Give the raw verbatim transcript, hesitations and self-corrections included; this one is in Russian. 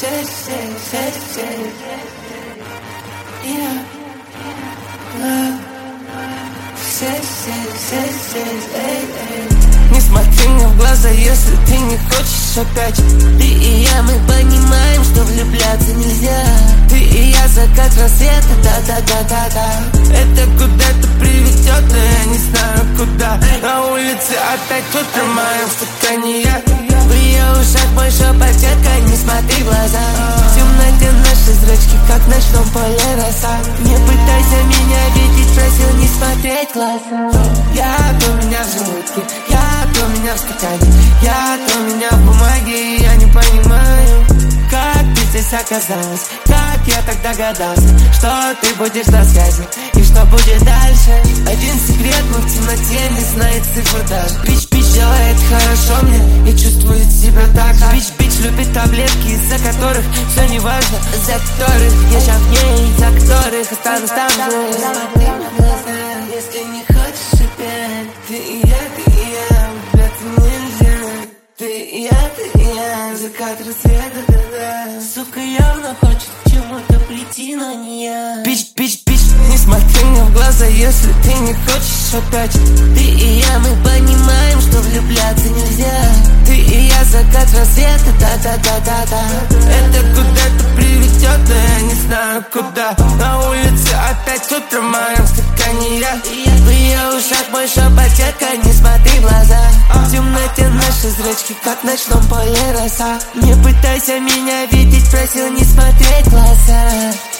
Не смотри мне в глаза, если ты не хочешь опять. Ты и я, мы понимаем, что влюбляться нельзя. Ты и я, закат рассвета, да-да-да-да-да. Это куда-то приведет, но я не знаю куда. На улице опять утро, в моем стакане я. В ее ушах мой шепот, детка, не смотри в глаза. В темноте наши зрачки, как в ночном поле роса. Не пытайся меня видеть, просил не смотреть в глаза. Я, то меня в желудке, я, то меня в стакане, я, то меня в бумаге, и я не понимаю, как ты здесь оказалась, как я так догадался, что ты будешь на связи, и что будет дальше. Один секрет, но в темноте не знает цифр даже. Бич-бич делает хорошо мне и чувствует себя так. Бич-бич любит таблетки, из-за которых все не важно, за которых я сейчас в ней, за которых останусь там же. Смотри мне в глаза, если не хочешь опять. Ты и я, ты и я, влюбляться нельзя. Ты и я, ты и я, закат рассвета, да-да. Сука явно хочет к чему-то прийти, но не я. Бич, бич, бич, не смотри мне в глаза, если ты не хочешь опять. Ты и я, мы понимаем, что влюбляться нельзя. Ты и я, закат рассвета, да-да-да-да-да. Это куда-то приведет, но я не знаю куда. На улице опять утро, в моем стакане я. В ее ушах мой шепот, детка, не смотри в глаза. В темноте наши зрачки, как в ночном поле роса. Не пытайся меня видеть, просил не смотреть в глаза.